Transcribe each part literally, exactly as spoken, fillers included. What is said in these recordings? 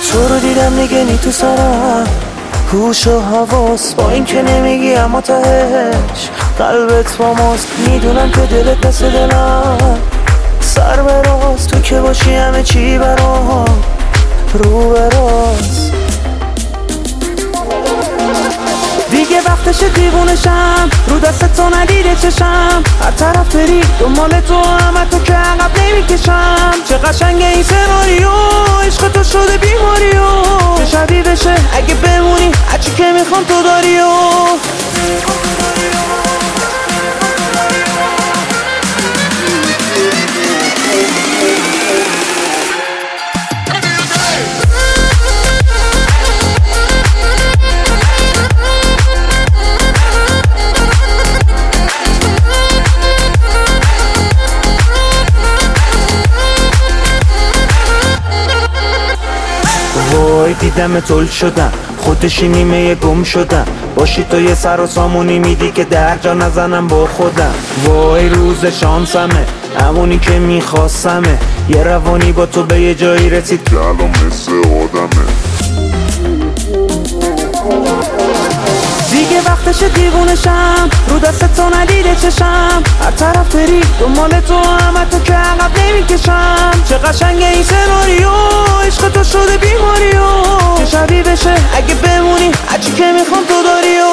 تو رو دیدم نگنی تو سرم، هوش و حواس با این که نمیگی اما تهش قلبت با ماست. میدونم که دلت مثل دلم، سر به راست تو که باشی همه چی برام رو به راست. دیگه وقتش دیوونشم، رو دست تو ندیده چشم، هر طرف بری دنبال تو همه تو که عقب نمیکشم. چه قشنگه این سناریو، عشق تو شده بیماریو، چه شبیه بشه اگه بمونی هرچی که میخوام تو داریو. وای دیدم تول شدم، خودشی نیمه گم شدم، باشی تو یه سر و سامونی میدی که در جا نزنم با خودم. وای روز شانسمه، همونی که میخواستمه، یه روانی با تو به یه جایی رسید که الان مثل آدمه. دیگه وقتش دیوونشم، رو دست تو ندیده چشم، هر طرف بری دنبال تو همه تو که عقب نمیکشم. چه قشنگه این سناریو، عشق تو شده بیماریو، چه شبیه بشه اگه بمونی هرچی که میخوام تو داریو.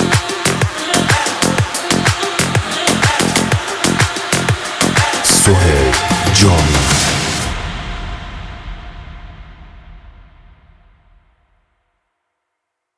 سهیل